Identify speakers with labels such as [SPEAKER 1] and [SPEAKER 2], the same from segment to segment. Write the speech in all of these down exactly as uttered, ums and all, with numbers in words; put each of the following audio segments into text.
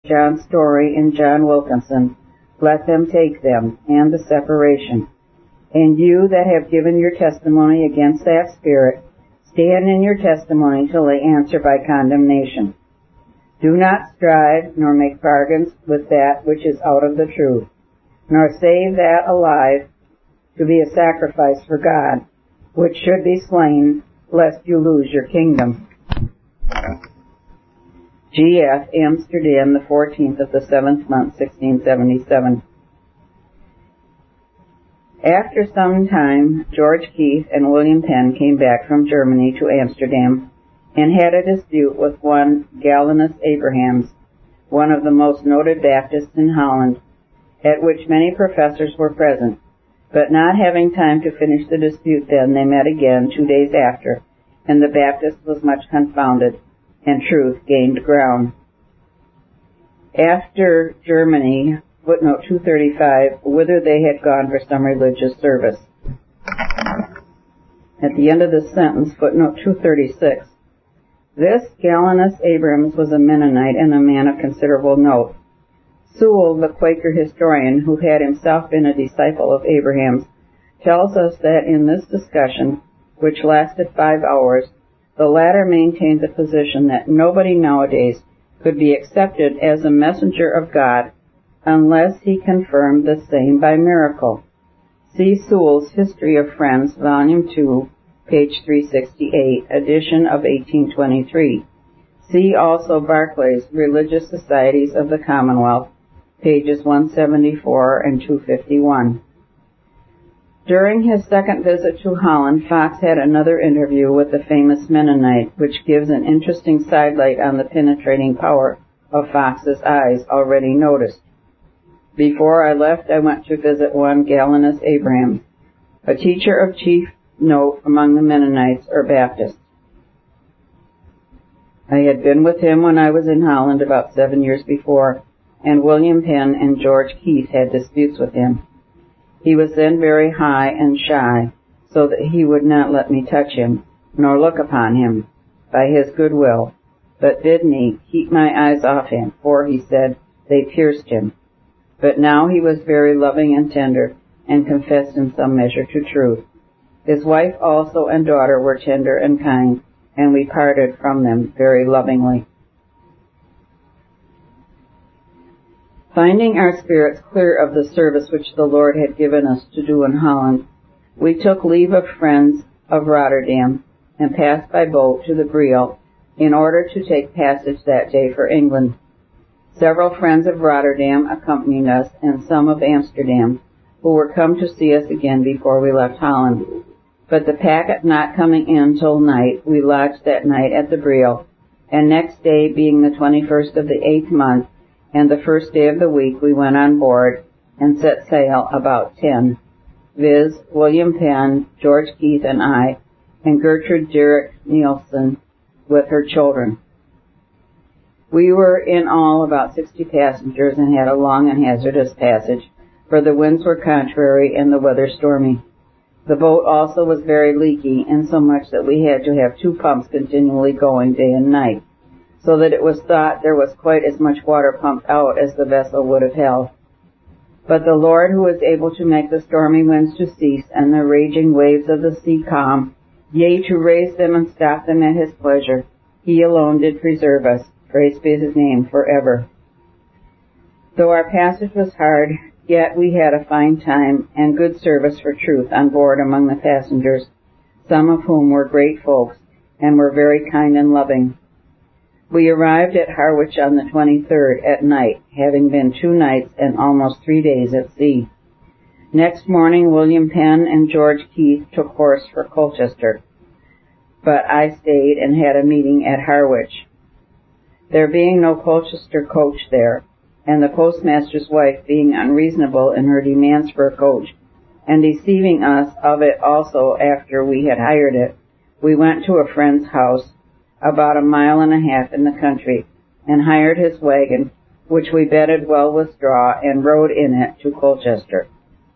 [SPEAKER 1] John Story and John Wilkinson, let them take them, and the separation. And you that have given your testimony against that spirit, stand in your testimony till they answer by condemnation. Do not strive, nor make bargains with that which is out of the truth, nor save that alive to be a sacrifice for God, which should be slain, lest you lose your kingdom. G F Amsterdam, the fourteenth of the seventh month, sixteen seventy-seven. After some time, George Keith and William Penn came back from Germany to Amsterdam and had a dispute with one Galenus Abrahams, one of the most noted Baptists in Holland, at which many professors were present. But not having time to finish the dispute then, they met again two days after, and the Baptist was much confounded, and truth gained ground. After Germany, footnote two thirty-five, whither they had gone for some religious service. At the end of this sentence, footnote two thirty-six, this Galenus Abrahams was a Mennonite and a man of considerable note. Sewell, the Quaker historian, who had himself been a disciple of Abraham's, tells us that in this discussion, which lasted five hours, the latter maintained the position that nobody nowadays could be accepted as a messenger of God unless he confirmed the same by miracle. See Sewell's History of Friends, Volume two, page three sixty-eight, edition of eighteen twenty-three. See also Barclay's Religious Societies of the Commonwealth, pages one seventy-four and two fifty-one. During his second visit to Holland, Fox had another interview with the famous Mennonite, which gives an interesting sidelight on the penetrating power of Fox's eyes already noticed. Before I left, I went to visit one Galenus Abrahams, a teacher of chief note among the Mennonites or Baptists. I had been with him when I was in Holland about seven years before, and William Penn and George Keith had disputes with him. He was then very high and shy, so that he would not let me touch him, nor look upon him, by his good will, but bid me keep my eyes off him, for, he said, they pierced him. But now he was very loving and tender, and confessed in some measure to truth. His wife also and daughter were tender and kind, and we parted from them very lovingly. Finding our spirits clear of the service which the Lord had given us to do in Holland, we took leave of friends of Rotterdam and passed by boat to the Briel in order to take passage that day for England. Several friends of Rotterdam accompanied us and some of Amsterdam, who were come to see us again before we left Holland. But the packet not coming in till night, we lodged that night at the Briel, and next day, being the twenty-first of the eighth month, and the first day of the week, we went on board and set sail about ten, viz. William Penn, George Keith, and I, and Gertrude Derrick Nielsen with her children. We were in all about sixty passengers and had a long and hazardous passage, for the winds were contrary and the weather stormy. The boat also was very leaky, insomuch that we had to have two pumps continually going day and night, so that it was thought there was quite as much water pumped out as the vessel would have held. But the Lord, who is able to make the stormy winds to cease and the raging waves of the sea calm, yea, to raise them and stop them at his pleasure, he alone did preserve us. Praise be his name forever. Though our passage was hard, yet we had a fine time and good service for truth on board among the passengers, some of whom were great folks and were very kind and loving. We arrived at Harwich on the twenty-third at night, having been two nights and almost three days at sea. Next morning, William Penn and George Keith took horse for Colchester, but I stayed and had a meeting at Harwich. There being no Colchester coach there, and the postmaster's wife being unreasonable in her demands for a coach, and deceiving us of it also after we had hired it, we went to a friend's house about a mile and a half in the country, and hired his wagon, which we bedded well with straw, and rode in it to Colchester.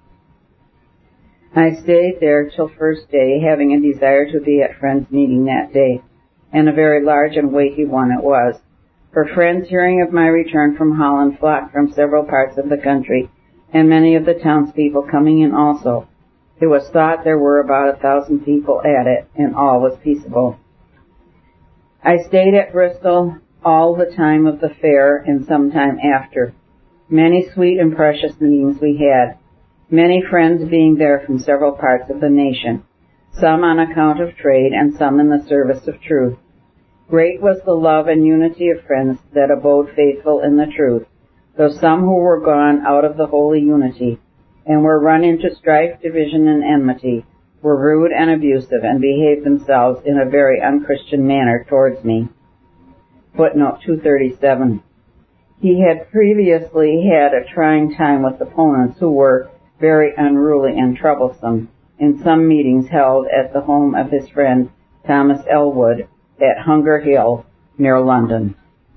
[SPEAKER 1] I stayed there till first day, having a desire to be at friends' meeting that day, and a very large and weighty one it was. For friends hearing of my return from Holland flocked from several parts of the country, and many of the townspeople coming in also. It was thought there were about a thousand people at it, and all was peaceable. I stayed at Bristol all the time of the fair and some time after. Many sweet and precious meetings we had, many friends being there from several parts of the nation, some on account of trade and some in the service of truth. Great was the love and unity of friends that abode faithful in the truth, though some who were gone out of the holy unity, and were run into strife, division, and enmity, were rude and abusive, and behaved themselves in a very unchristian manner towards me. Footnote two thirty-seven. He had previously had a trying time with opponents who were very unruly and troublesome in some meetings held at the home of his friend Thomas Elwood at Hunger Hill, near London.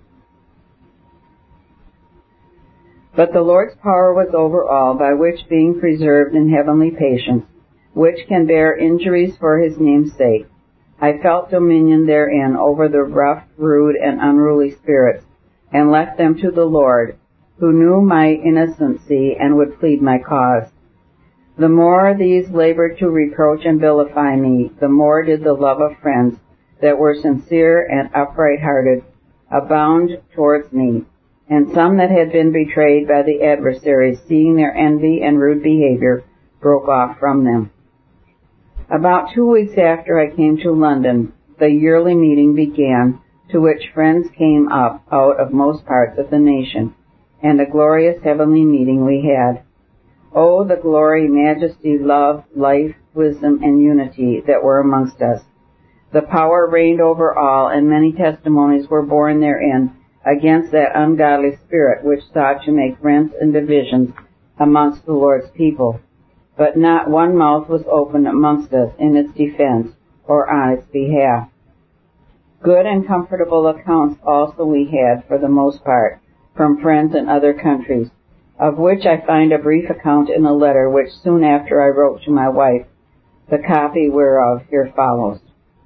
[SPEAKER 1] But the Lord's power was over all, by which being preserved in heavenly patience, which can bear injuries for his name's sake, I felt dominion therein over the rough, rude, and unruly spirits, and left them to the Lord, who knew my innocency and would plead my cause. The more these labored to reproach and vilify me, the more did the love of friends that were sincere and upright-hearted abound towards me, and some that had been betrayed by the adversaries, seeing their envy and rude behavior, broke off from them. About two weeks after I came to London, the yearly meeting began, to which friends came up out of most parts of the nation, and a glorious heavenly meeting we had. Oh, the glory, majesty, love, life, wisdom, and unity that were amongst us. The power reigned over all, and many testimonies were borne therein against that ungodly spirit which sought to make rents and divisions amongst the Lord's people. But not one mouth was opened amongst us in its defense or on its behalf. Good and comfortable accounts also we had, for the most part, from friends in other countries, of which I find a brief account in a letter which soon after I wrote to my wife, the copy whereof here follows.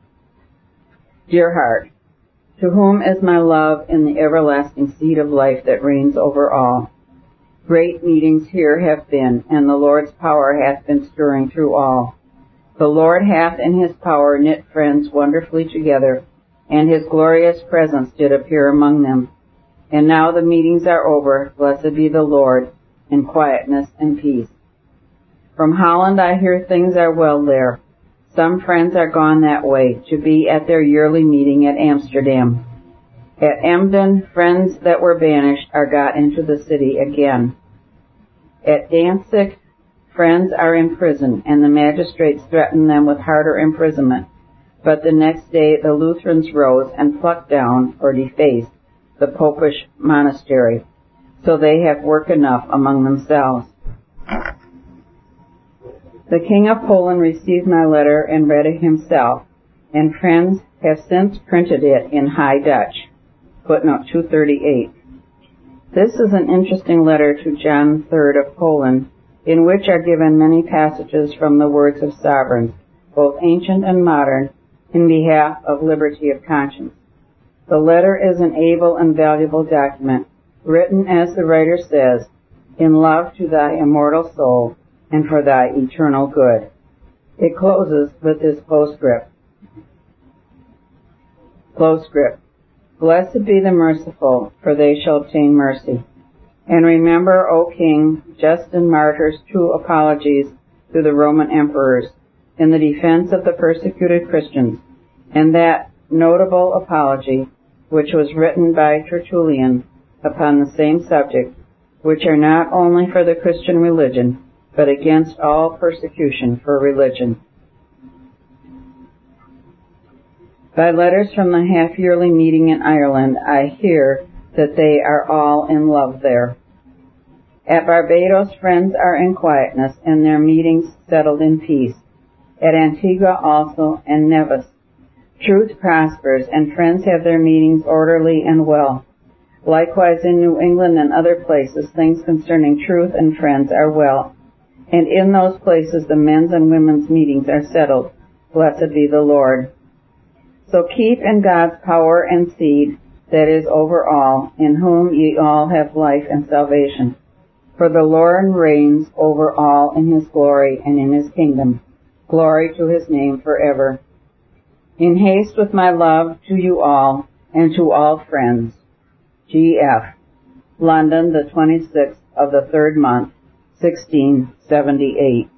[SPEAKER 1] Dear heart, to whom is my love in the everlasting seed of life that reigns over all. Great meetings here have been, and the Lord's power hath been stirring through all. The Lord hath in his power knit friends wonderfully together, and his glorious presence did appear among them. And now the meetings are over, blessed be the Lord, in quietness and peace. From Holland I hear things are well there. Some friends are gone that way, to be at their yearly meeting at Amsterdam. At Emden, friends that were banished are got into the city again. At Danzig, friends are in prison, and the magistrates threaten them with harder imprisonment. But the next day the Lutherans rose and plucked down, or defaced, the popish monastery, so they have work enough among themselves. The King of Poland received my letter and read it himself, and friends have since printed it in High Dutch. Footnote two thirty-eight. This is an interesting letter to John the Third of Poland, in which are given many passages from the words of sovereigns, both ancient and modern, in behalf of liberty of conscience. The letter is an able and valuable document, written, as the writer says, in love to thy immortal soul, and for thy eternal good. It closes with this postscript. Postscript. Blessed be the merciful, for they shall obtain mercy. And remember, O King, just and martyrs' true apologies to the Roman emperors in the defense of the persecuted Christians, and that notable apology which was written by Tertullian upon the same subject, which are not only for the Christian religion, but against all persecution for religion. By letters from the half-yearly meeting in Ireland, I hear that they are all in love there. At Barbados, friends are in quietness, and their meetings settled in peace. At Antigua also, and Nevis, truth prospers, and friends have their meetings orderly and well. Likewise in New England and other places, things concerning truth and friends are well. And in those places the men's and women's meetings are settled. Blessed be the Lord. So keep in God's power and seed that is over all, in whom ye all have life and salvation. For the Lord reigns over all in his glory and in his kingdom. Glory to his name forever. In haste with my love to you all and to all friends. G F London, the twenty-sixth of the third month, sixteen seventy-eight.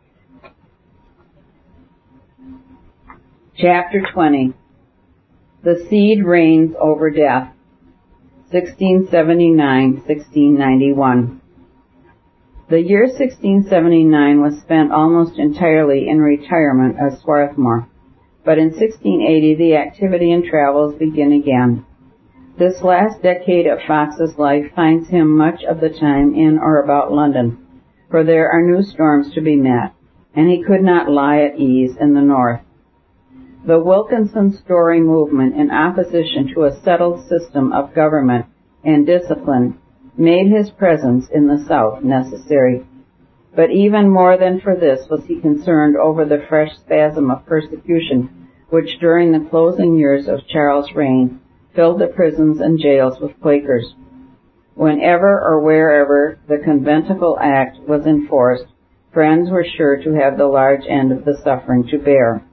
[SPEAKER 1] Chapter twenty. The seed reigns over death. sixteen seventy-nine to sixteen ninety-one. The year sixteen seventy-nine was spent almost entirely in retirement at Swarthmore, but in sixteen eighty the activity and travels begin again. This last decade of Fox's life finds him much of the time in or about London, for there are new storms to be met, and he could not lie at ease in the north. The Wilkinson-Story movement in opposition to a settled system of government and discipline made his presence in the South necessary. But even more than for this was he concerned over the fresh spasm of persecution which during the closing years of Charles' reign filled the prisons and jails with Quakers. Whenever or wherever the Conventicle Act was enforced, Friends were sure to have the large end of the suffering to bear.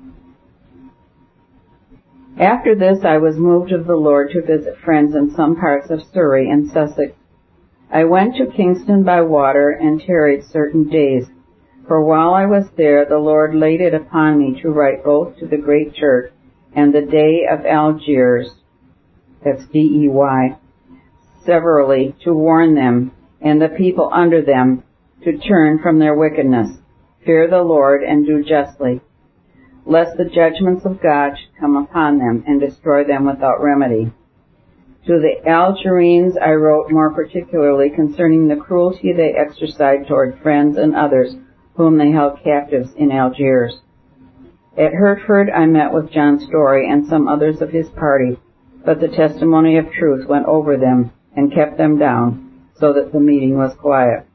[SPEAKER 1] After this I was moved of the Lord to visit friends in some parts of Surrey and Sussex. I went to Kingston by water and tarried certain days, for while I was there the Lord laid it upon me to write both to the Great Church and the Dey of Algiers, that's D E Y, severally to warn them and the people under them to turn from their wickedness, fear the Lord, and do justly, lest the judgments of God should come upon them and destroy them without remedy. To the Algerines I wrote more particularly concerning the cruelty they exercised toward friends and others whom they held captives in Algiers. At Hertford I met with John Story and some others of his party, but the testimony of truth went over them and kept them down, so that the meeting was quiet.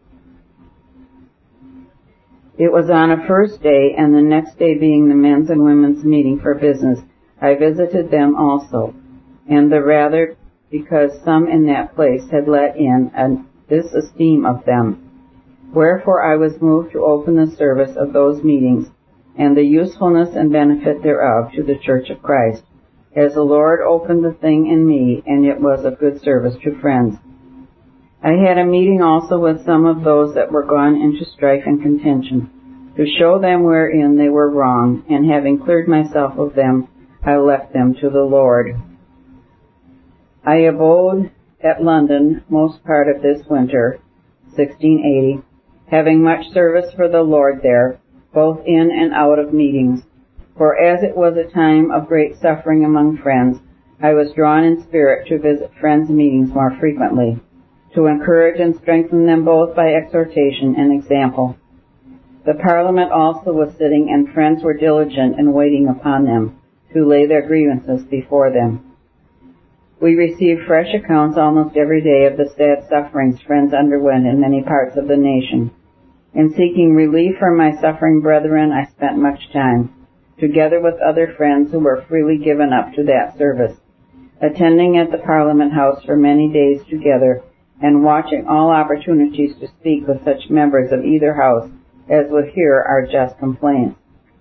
[SPEAKER 1] It was on a first day, and the next day being the men's and women's meeting for business, I visited them also, and the rather because some in that place had let in a disesteem of them. Wherefore I was moved to open the service of those meetings, and the usefulness and benefit thereof to the Church of Christ, as the Lord opened the thing in me, and it was of good service to friends. I had a meeting also with some of those that were gone into strife and contention, to show them wherein they were wrong, and having cleared myself of them, I left them to the Lord. I abode at London most part of this winter, sixteen eighty, having much service for the Lord there, both in and out of meetings. For as it was a time of great suffering among friends, I was drawn in spirit to visit friends' meetings more frequently, to encourage and strengthen them both by exhortation and example. The Parliament also was sitting, and friends were diligent in waiting upon them, to lay their grievances before them. We received fresh accounts almost every day of the sad sufferings friends underwent in many parts of the nation. In seeking relief from my suffering brethren, I spent much time, together with other friends who were freely given up to that service, attending at the Parliament House for many days together, and watching all opportunities to speak with such members of either house as would hear our just complaints.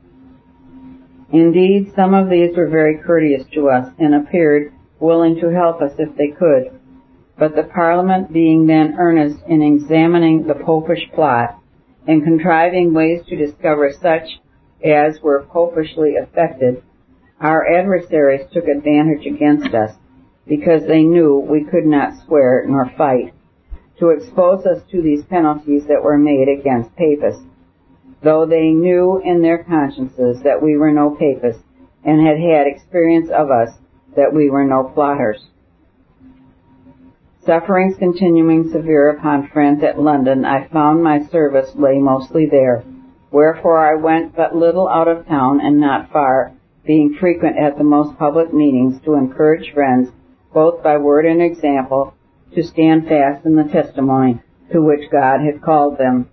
[SPEAKER 1] Indeed, some of these were very courteous to us, and appeared willing to help us if they could, but the Parliament being then earnest in examining the popish plot, and contriving ways to discover such as were popishly affected, our adversaries took advantage against us, because they knew we could not swear nor fight, to expose us to these penalties that were made against papists, though they knew in their consciences that we were no papists, and had had experience of us that we were no plotters. Sufferings continuing severe upon friends at London, I found my service lay mostly there. Wherefore I went but little out of town and not far, being frequent at the most public meetings to encourage friends, both by word and example, to stand fast in the testimony to which God had called them.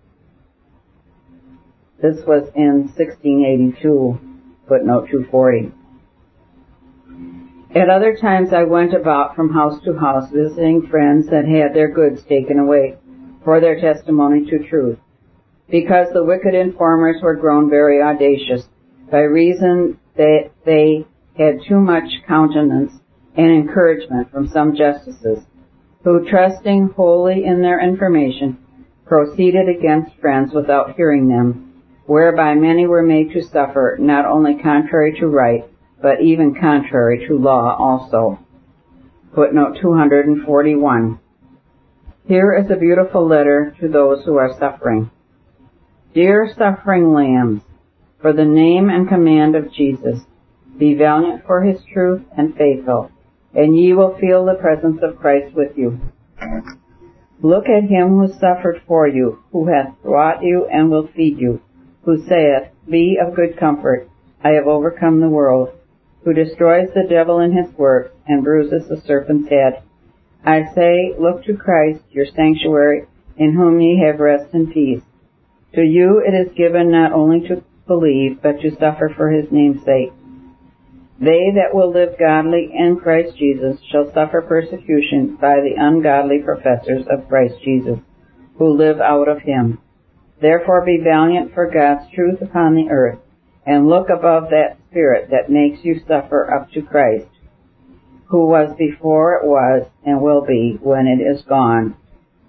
[SPEAKER 1] This was in sixteen eighty-two, footnote two forty. At other times I went about from house to house, visiting friends that had their goods taken away for their testimony to truth, because the wicked informers were grown very audacious, by reason that they had too much countenance and encouragement from some justices, who, trusting wholly in their information, proceeded against friends without hearing them, whereby many were made to suffer, not only contrary to right, but even contrary to law also. Footnote two hundred forty-one. Here is a beautiful letter to those who are suffering. Dear suffering lambs, for the name and command of Jesus, be valiant for his truth and faithful, and ye will feel the presence of Christ with you. Look at him who suffered for you, who hath brought you and will feed you, who saith, Be of good comfort, I have overcome the world, who destroys the devil in his works and bruises the serpent's head. I say, look to Christ, your sanctuary, in whom ye have rest and peace. To you it is given not only to believe, but to suffer for his name's sake. They that will live godly in Christ Jesus shall suffer persecution by the ungodly professors of Christ Jesus, who live out of him. Therefore be valiant for God's truth upon the earth, and look above that spirit that makes you suffer up to Christ, who was before it was and will be when it is gone.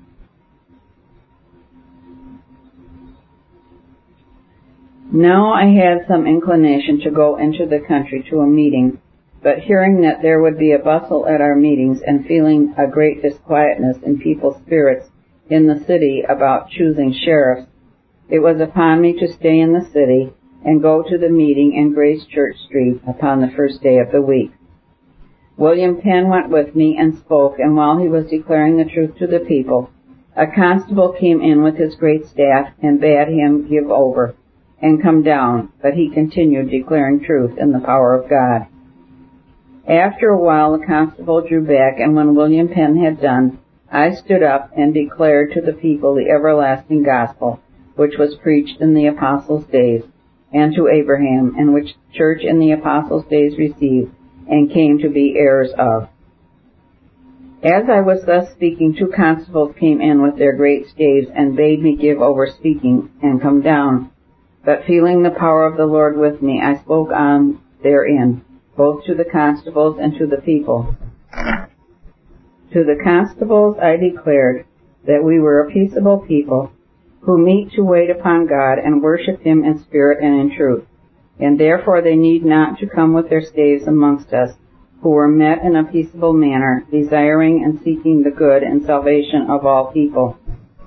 [SPEAKER 1] Now I had some inclination to go into the country to a meeting, but hearing that there would be a bustle at our meetings and feeling a great disquietness in people's spirits in the city about choosing sheriffs, it was upon me to stay in the city and go to the meeting in Grace Church Street upon the first day of the week. William Penn went with me and spoke, and while he was declaring the truth to the people, a constable came in with his great staff and bade him give over and come down, but he continued declaring truth in the power of God. After a while the constable drew back, and when William Penn had done, I stood up and declared to the people the everlasting gospel, which was preached in the apostles' days, and to Abraham, and which the church in the apostles' days received, and came to be heirs of. As I was thus speaking, two constables came in with their great staves, and bade me give over speaking, and come down. But feeling the power of the Lord with me, I spoke on therein, both to the constables and to the people. To the constables I declared that we were a peaceable people, who meet to wait upon God and worship him in spirit and in truth, and therefore they need not to come with their staves amongst us, who were met in a peaceable manner, desiring and seeking the good and salvation of all people.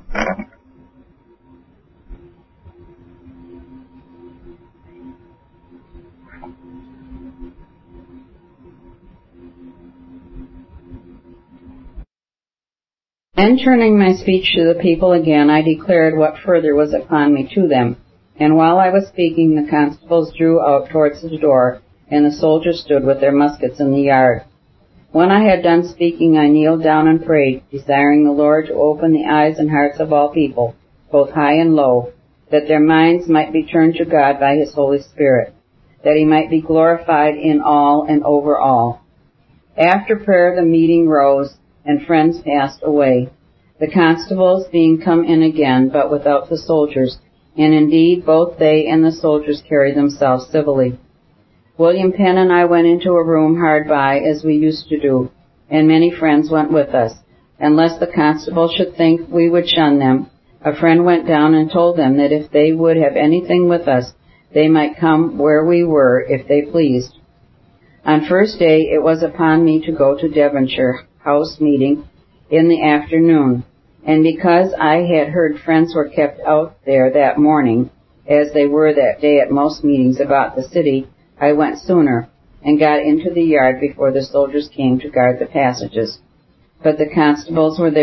[SPEAKER 1] Then turning my speech to the people again, I declared what further was upon me to them. And while I was speaking, the constables drew out towards the door, and the soldiers stood with their muskets in the yard. When I had done speaking, I kneeled down and prayed, desiring the Lord to open the eyes and hearts of all people, both high and low, that their minds might be turned to God by his Holy Spirit, that he might be glorified in all and over all. After prayer the meeting rose, and friends passed away, the constables being come in again, but without the soldiers, and indeed both they and the soldiers carried themselves civilly. William Penn and I went into a room hard by, as we used to do, and many friends went with us. And lest the constables should think we would shun them, a friend went down and told them that if they would have anything with us, they might come where we were, if they pleased. On first day it was upon me to go to Devonshire House meeting in the afternoon, and because I had heard friends were kept out there that morning, as they were that day at most meetings about the city, I went sooner, and got into the yard before the soldiers came to guard the passages. But the constables were there